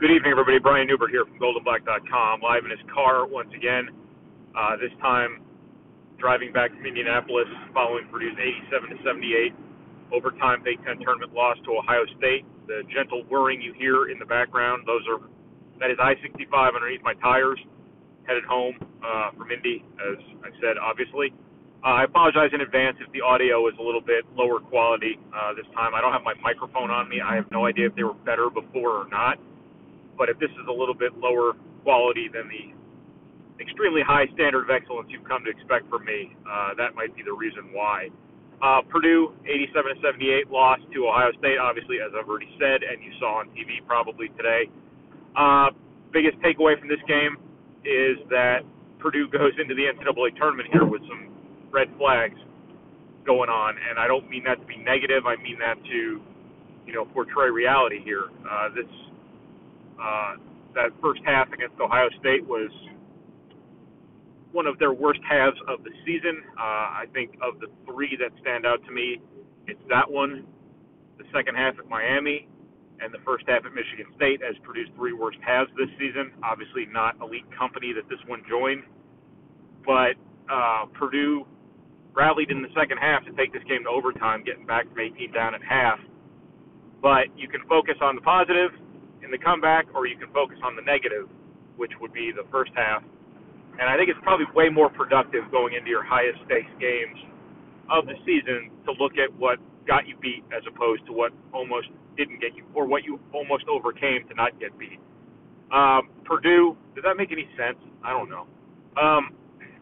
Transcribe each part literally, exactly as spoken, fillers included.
Good evening, everybody. Brian Newbert here from golden black dot com, live in his car once again. Uh, this time, driving back from Indianapolis following Purdue's eighty-seven to seventy-eight overtime Big Ten tournament loss to Ohio State. The gentle whirring you hear in the background, those are that is I sixty-five underneath my tires, headed home uh, from Indy, as I said, obviously. Uh, I apologize in advance if the audio is a little bit lower quality uh, this time. I don't have my microphone on me. I have no idea if they were better before or not. But if this is a little bit lower quality than the extremely high standard of excellence you've come to expect from me, uh, that might be the reason why. Uh, Purdue, eighty-seven to seventy-eight, lost to Ohio State, obviously, as I've already said, and you saw on T V probably today. Uh, biggest takeaway from this game is that Purdue goes into the N C double A tournament here with some red flags going on, and I don't mean that to be negative. I mean that to, you know, portray reality here. Uh, this Uh, that first half against Ohio State was one of their worst halves of the season. Uh, I think of the three that stand out to me, it's that one, the second half at Miami, and the first half at Michigan State as Purdue's three worst halves this season. Obviously not elite company that this one joined, but uh, Purdue rallied in the second half to take this game to overtime, getting back from eighteen down at half. But you can focus on the positive in the comeback, or you can focus on the negative, which would be the first half. And I think it's probably way more productive going into your highest stakes games of the season to look at what got you beat as opposed to what almost didn't get you, or what you almost overcame to not get beat. Um, Purdue, does that make any sense? I don't know. Um,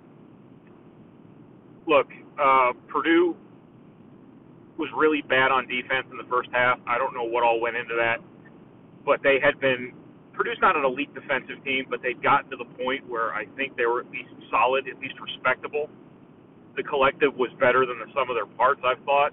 look, uh, Purdue was really bad on defense in the first half. I don't know what all went into that. But they had been, Purdue's not an elite defensive team, but they'd gotten to the point where I think they were at least solid, at least respectable. The collective was better than the sum of their parts, I've thought.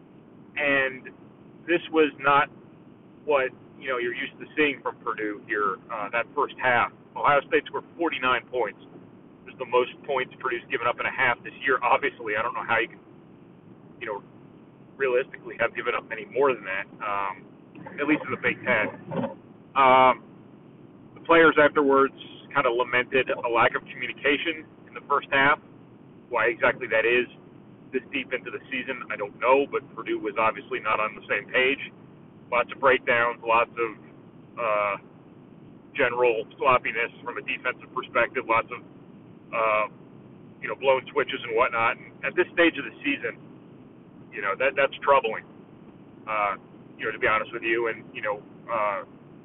And this was not what, you know, you're used to seeing from Purdue here, uh, that first half. Ohio State scored forty-nine points. It was the most points Purdue's given up in a half this year. Obviously, I don't know how you can, you know, realistically have given up any more than that. Um, at least in the Big Ten. Um, the players afterwards kind of lamented a lack of communication in the first half. Why exactly that is this deep into the season, I don't know, but Purdue was obviously not on the same page. Lots of breakdowns, lots of uh, general sloppiness from a defensive perspective, lots of uh, you know, blown switches and whatnot. And at this stage of the season, you know, that that's troubling. Uh, you know, to be honest with you, and, you know, uh,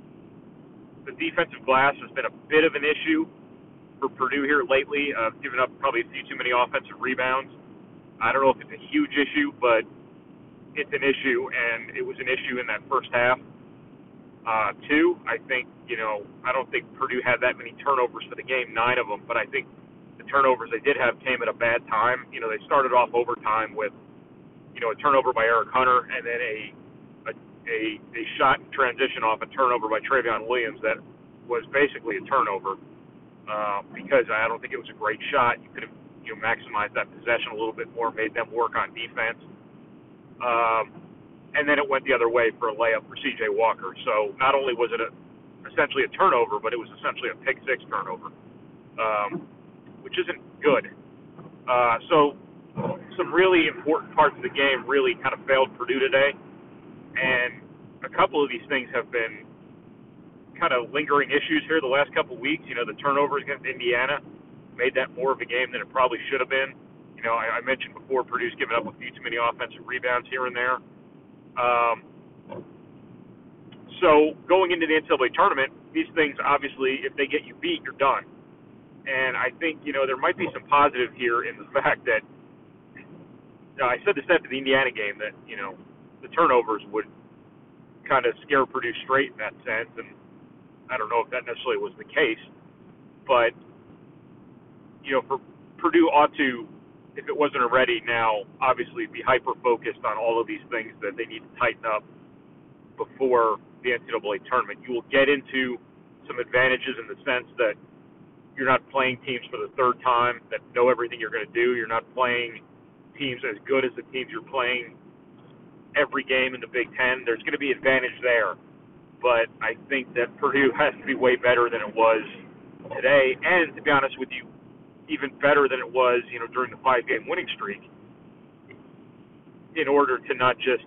the defensive glass has been a bit of an issue for Purdue here lately. Uh, given up probably a few too many offensive rebounds. I don't know if it's a huge issue, but it's an issue, and it was an issue in that first half. Uh, two, I think, you know, I don't think Purdue had that many turnovers for the game, nine of them, but I think the turnovers they did have came at a bad time. You know, they started off overtime with, you know, a turnover by Eric Hunter, and then a A, a shot in transition off a turnover by Travion Williams that was basically a turnover uh, because I don't think it was a great shot. You could have, you know, maximized that possession a little bit more, made them work on defense. Um, and then it went the other way for a layup for C J Walker. So not only was it a, essentially a turnover, but it was essentially a pick six turnover, um, which isn't good. Uh, so some really important parts of the game really kind of failed Purdue today. And a couple of these things have been kind of lingering issues here the last couple of weeks. You know, the turnovers against Indiana made that more of a game than it probably should have been. You know, I, I mentioned before Purdue's given up a few too many offensive rebounds here and there. Um, so going into the N C double A tournament, these things, obviously, if they get you beat, you're done. And I think, you know, there might be some positive here in the fact that, you know, I said this after the Indiana game that, you know, the turnovers would kind of scare Purdue straight in that sense, and I don't know if that necessarily was the case, but, you know, for Purdue ought to, if it wasn't already now, obviously be hyper-focused on all of these things that they need to tighten up before the N C double A tournament. You will get into some advantages in the sense that you're not playing teams for the third time that know everything you're going to do. You're not playing teams as good as the teams you're playing every game in the Big Ten. There's going to be advantage there. but I think that Purdue has to be way better than it was today, and to be honest with you, even better than it was, you know, during the five-game winning streak, in order to not just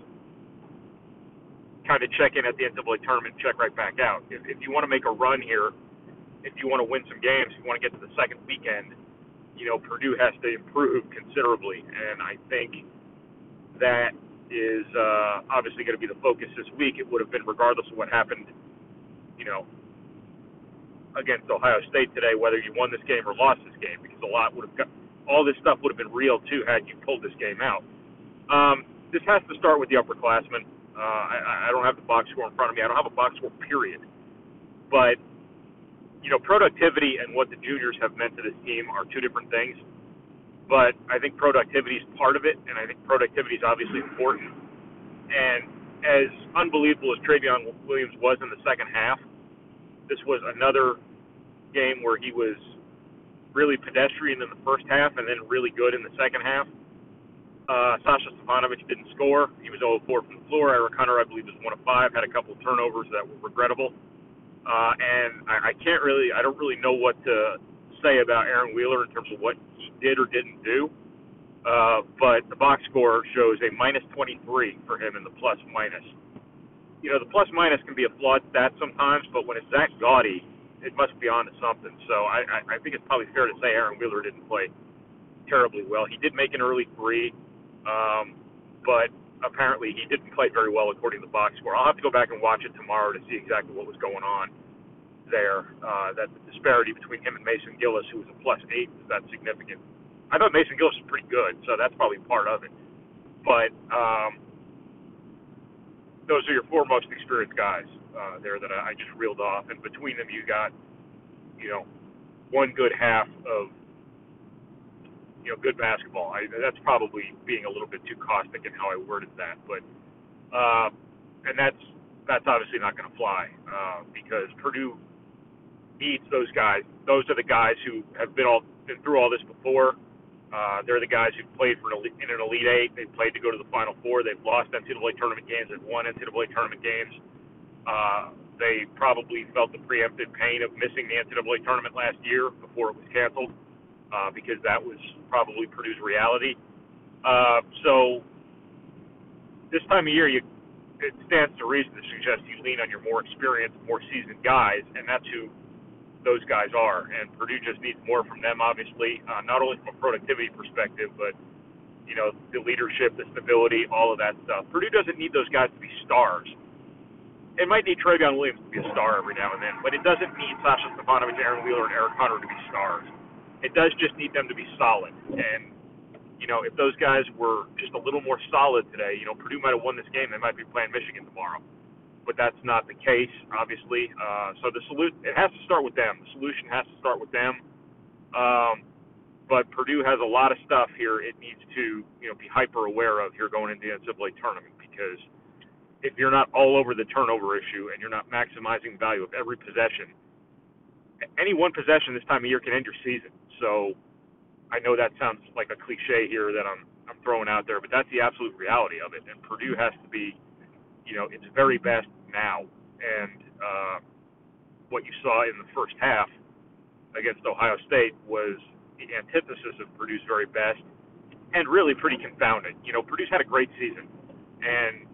kind of check in at the N C double A tournament and check right back out. If, if you want to make a run here, if you want to win some games, if you want to get to the second weekend, you know, Purdue has to improve considerably, and I think that is uh, obviously going to be the focus this week. It would have been regardless of what happened, you know, against Ohio State today, whether you won this game or lost this game, because a lot would have got, all this stuff would have been real too had you pulled this game out. Um, this has to start with the upperclassmen. Uh, I, I don't have the box score in front of me. I don't have a box score, period. But, you know, productivity and what the juniors have meant to this team are two different things. But I think productivity is part of it, and I think productivity is obviously important. And as unbelievable as Travion Williams was in the second half, this was another game where he was really pedestrian in the first half and then really good in the second half. Uh, Sasha Stefanovic didn't score. He was zero of four from the floor. Eric Hunter, I believe, was one of five, had a couple of turnovers that were regrettable. Uh, and I, I can't really, I don't really know what to say about Aaron Wheeler in terms of what he did or didn't do. Uh, but the box score shows a minus twenty-three for him in the plus minus. You know, the plus minus can be a flawed stat sometimes, but when it's that gaudy, it must be on to something. So I, I, I think it's probably fair to say Aaron Wheeler didn't play terribly well. He did make an early three. Um, but apparently he didn't play very well according to the box score. I'll have to go back and watch it tomorrow to see exactly what was going on there. Uh, that the disparity between him and Mason Gillis, who was a plus eight, was that significant. I thought Mason Gillis was pretty good, so that's probably part of it. But um, those are your four most experienced guys uh, there that I, I just reeled off. And between them, you got, you know, one good half of, you know, good basketball. I, that's probably being a little bit too caustic in how I worded that, but uh, and that's that's obviously not going to fly uh, because Purdue needs those guys. Those are the guys who have been all been through all this before. Uh, they're the guys who played for an elite, in an Elite Eight. They've played to go to the Final Four. They've lost N C double A tournament games. They've won N C double A tournament games. Uh, they probably felt the preemptive pain of missing the N C double A tournament last year before it was canceled. Uh, because that was probably Purdue's reality. Uh, so this time of year, you, it stands to reason to suggest you lean on your more experienced, more seasoned guys, and that's who those guys are. And Purdue just needs more from them, obviously, uh, not only from a productivity perspective, but, you know, the leadership, the stability, all of that stuff. Purdue doesn't need those guys to be stars. It might need Travion Williams to be a star every now and then, but it doesn't need Sasha Stefanovic, Aaron Wheeler, and Eric Hunter to be stars. It does just need them to be solid. And, you know, if those guys were just a little more solid today, you know, Purdue might have won this game. They might be playing Michigan tomorrow. But that's not the case, obviously. Uh, so the solu- it has to start with them. The solution has to start with them. Um, but Purdue has a lot of stuff here it needs to, you know, be hyper aware of here going into the N C double A tournament, because if you're not all over the turnover issue and you're not maximizing the value of every possession, any one possession this time of year can end your season. So I know that sounds like a cliche here that I'm I'm throwing out there, but that's the absolute reality of it. And Purdue has to be, you know, its very best now. And uh, what you saw in the first half against Ohio State was the antithesis of Purdue's very best, and really pretty confounding. You know, Purdue's had a great season, and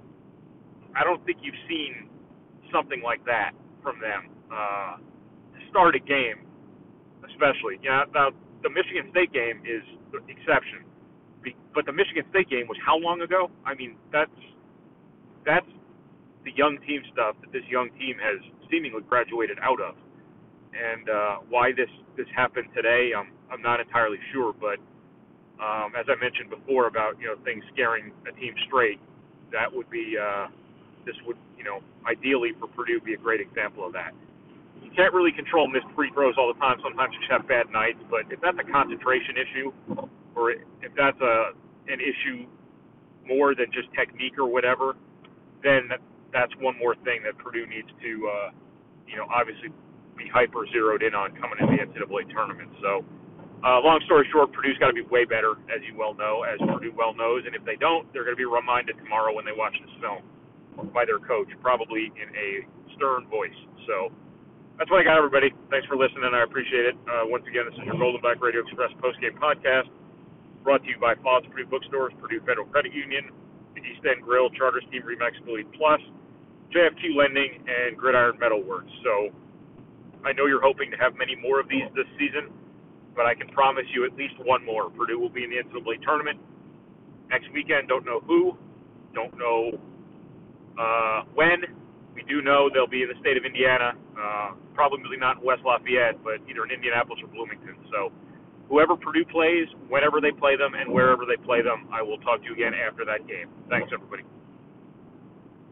I don't think you've seen something like that from them uh, to start a game. Especially, yeah. Now the Michigan State game is the exception, but the Michigan State game was how long ago? I mean, that's that's the young team stuff that this young team has seemingly graduated out of. And uh, why this this happened today, I'm I'm not entirely sure. But um, as I mentioned before about, you know, things scaring a team straight, that would be uh, this would, you know, ideally for Purdue be a great example of that. You can't really control missed free throws all the time. Sometimes you just have bad nights. But if that's a concentration issue, or if that's a an issue more than just technique or whatever, then that's one more thing that Purdue needs to, uh, you know, obviously be hyper zeroed in on coming into the N C double A tournament. So, uh, long story short, Purdue's got to be way better, as you well know, as Purdue well knows. And if they don't, they're going to be reminded tomorrow when they watch this film by their coach, probably in a stern voice. So that's what I got, everybody. Thanks for listening. I appreciate it. Uh, once again, this is your Goldenback Radio Express postgame podcast, brought to you by Foster Purdue Bookstores, Purdue Federal Credit Union, the East End Grill, Charter Steam Remax Elite Plus, J F Q Lending, and Gridiron Metalworks. So I know you're hoping to have many more of these this season, but I can promise you at least one more. Purdue will be in the N C double A tournament next weekend. Don't know who, don't know uh, when. We do know they'll be in the state of Indiana, uh, probably not in West Lafayette, but either in Indianapolis or Bloomington. So whoever Purdue plays, whenever they play them, and wherever they play them, I will talk to you again after that game. Thanks, everybody.